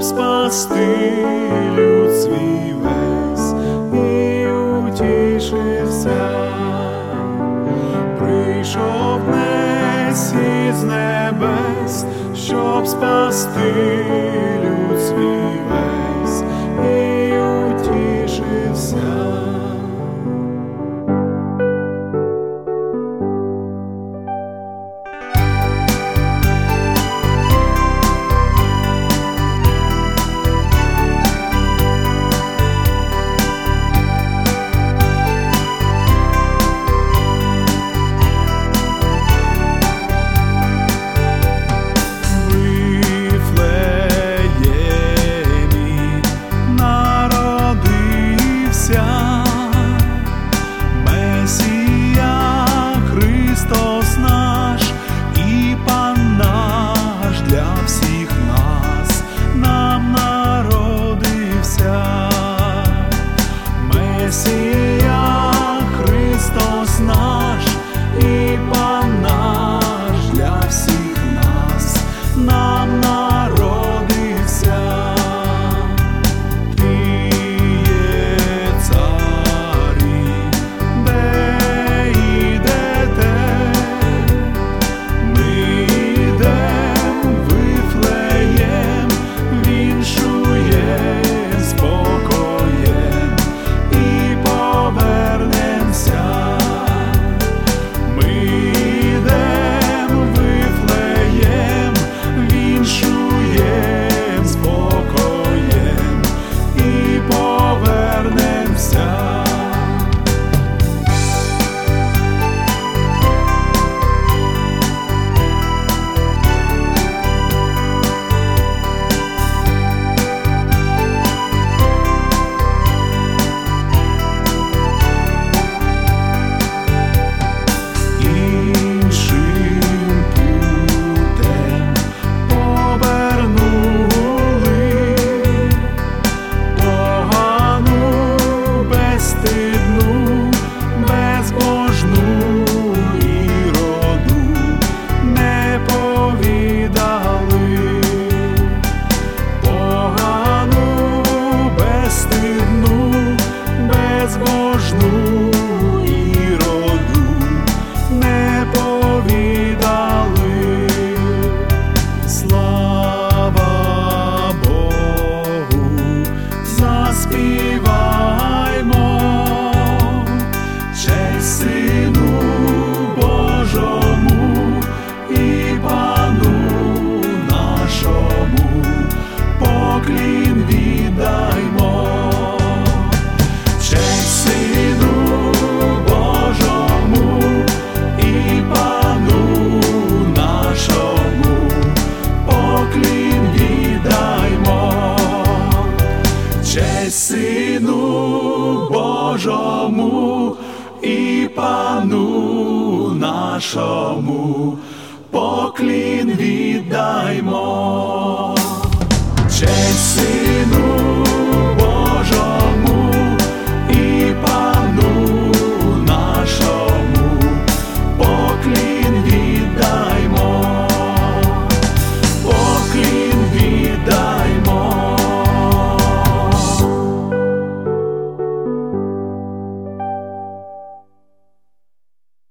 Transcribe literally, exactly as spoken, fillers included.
спасти люд свій весь і утішився. Прийшов Месій з небес, щоб спасти люд свій весь і утішився. Месія, Христос наш і Пан наш, для всіх нас нам народився. Ти є царі, де йдете, ми йдем в Вифлеєм, віншує спокоєм і повернемся. Ми йдем в Вифлеєм, віншуєм спокоєм і повернемся. Безбожну Іроду не повідали. Слава Богу, заспіваймо, честь Сину Божому і Пану нашому, поклін віддаймо. Сину Божому і Пану нашому, поклін віддаймо. Честь